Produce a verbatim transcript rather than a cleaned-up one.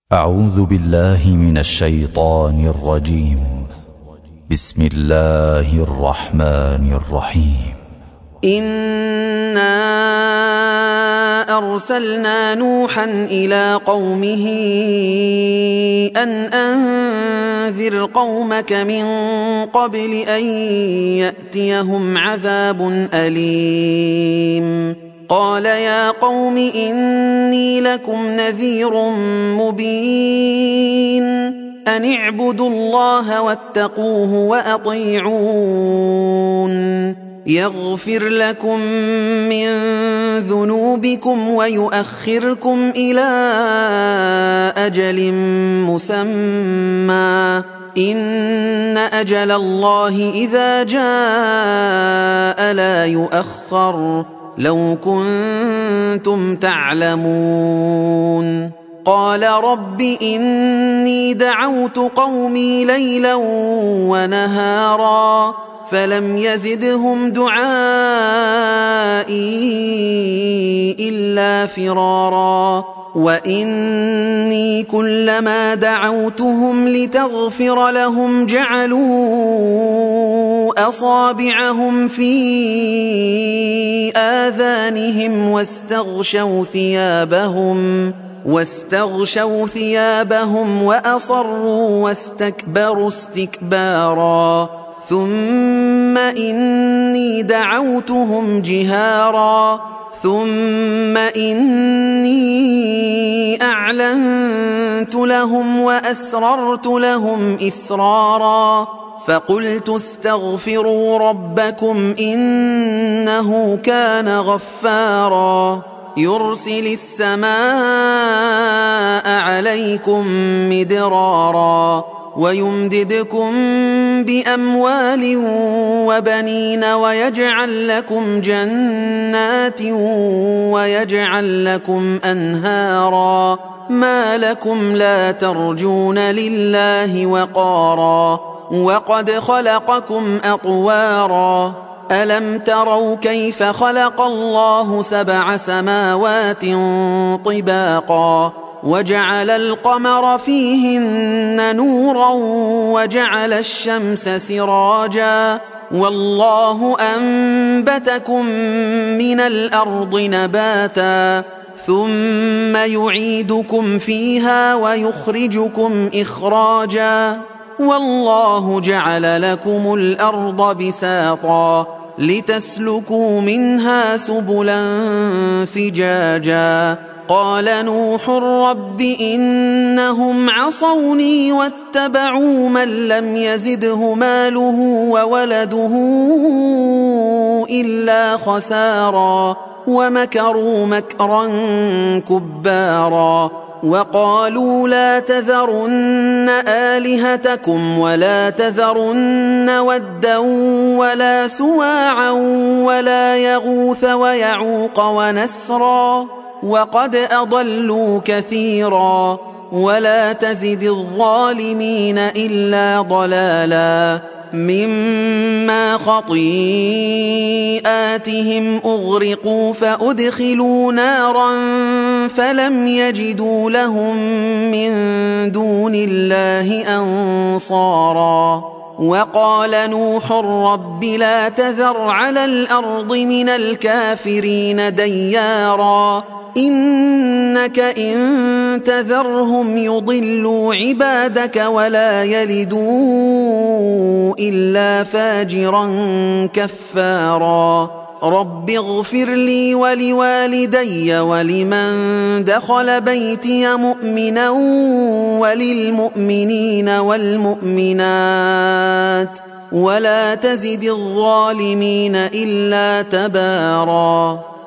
أعوذ بالله من الشيطان الرجيم. بسم الله الرحمن الرحيم. إنا أرسلنا نوحا إلى قومه أن أنذر قومك من قبل أن يأتيهم عذاب أليم. قال يا قوم إني لكم نذير مبين أن اعبدوا الله واتقوه وأطيعون يغفر لكم من ذنوبكم ويؤخركم إلى أجل مسمى إن أجل الله إذا جاء لا يؤخر لو كنتم تعلمون. قال رب إني دعوت قومي ليلا ونهارا فلم يزدهم دعائي إلا فرارا وإني كلما دعوتهم لتغفر لهم جعلوا أصابعهم في آذانهم واستغشوا ثيابهم واستغشوا ثيابهم وأصروا واستكبروا استكبارا ثم إني دعوتهم جهارا ثم إني أعلنت لهم وأسررت لهم إسرارا فقلت استغفروا ربكم إنه كان غفارا يرسل السماء عليكم مدرارا ويمددكم بأموال وبنين ويجعل لكم جنات ويجعل لكم أنهارا ما لكم لا ترجون لله وقارا وقد خلقكم أطوارا ألم تروا كيف خلق الله سبع سماوات طباقا وجعل القمر فيهن نورا وجعل الشمس سراجا والله أنبتكم من الأرض نباتا ثم يعيدكم فيها ويخرجكم إخراجا والله جعل لكم الأرض بساطا لتسلكوا منها سبلا فجاجا قال نوح رب إنهم عصوني واتبعوا من لم يزده ماله وولده إلا خسارا ومكروا مكرا كبارا وقالوا لا تذرن آلهتكم ولا تذرن ودا ولا سواعا ولا يغوث ويعوق ونسرا وقد أضلوا كثيرا ولا تزد الظالمين إلا ضلالا مما خطيئاتهم أغرقوا فأدخلوا نارا فلم يجدوا لهم من دون الله أنصارا وقال نوح رب لا تذر على الأرض من الكافرين ديارا إنك إن تذرهم يضلوا عبادك ولا يلدوا إلا فاجرا كفارا رب اغفر لي ولوالدي ولمن دخل بيتي مؤمنا وللمؤمنين والمؤمنات ولا تزد الظالمين إلا تبارا.